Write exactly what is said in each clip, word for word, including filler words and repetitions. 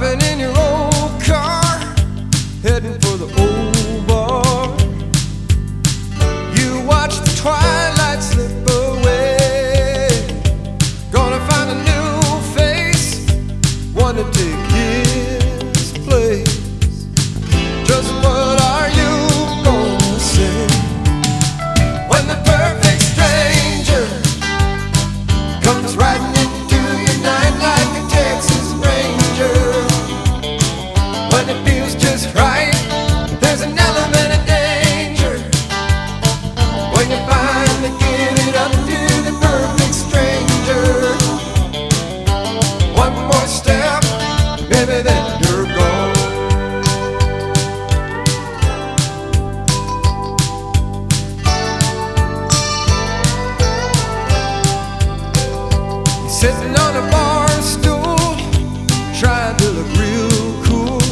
Hopping in your old car, heading for the old bar. You watch the twilight slip away, gonna find a new face, one to take his place. Just what are you gonna say when the perfect stranger comes riding into your night like a Texas Ranger? When it feels just right, there's an element of danger. When you finally give it up to the perfect stranger, one more step, maybe then you're gone. Sitting on a bar stool, trying to look real cool.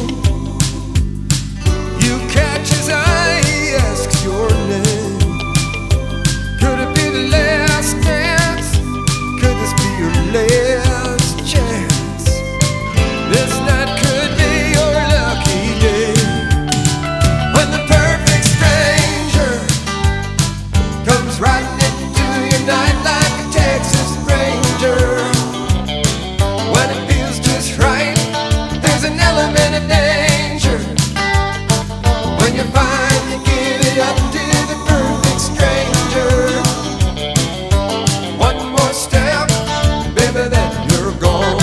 You catch his eye, he asks your name. Could it be the last dance? Could this be your last chance? This night could be your lucky day. When the perfect stranger comes riding into your night like a Texas Ranger. When it feels just right, there's an element of danger. When you finally give it up to the perfect stranger, one more step, baby, then you're gone.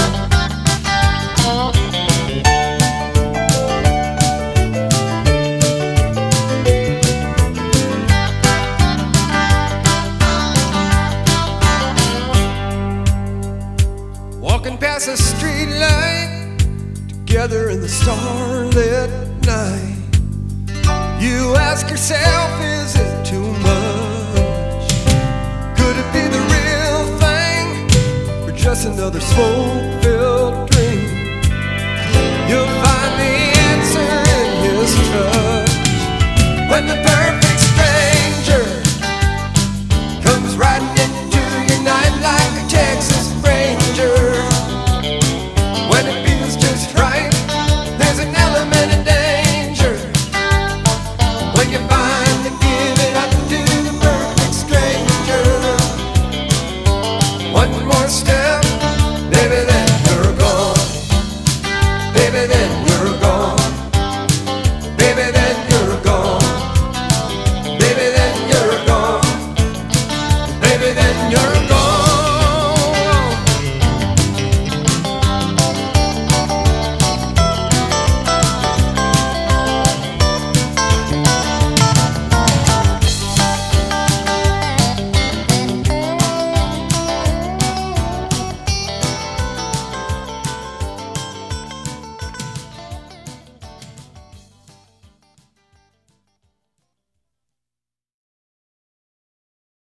Walking past a street light, together in the starlit night. You ask yourself, is it too much? Could it be the real thing, or just another smoke-filled dream? You'll find the answer in his touch. When the perfect stranger comes riding into your night like a Texas Ranger. When it feels just right, there's an element of danger. When you finally give it up to the perfect stranger, one more step, baby, then you're gone. Baby, then you're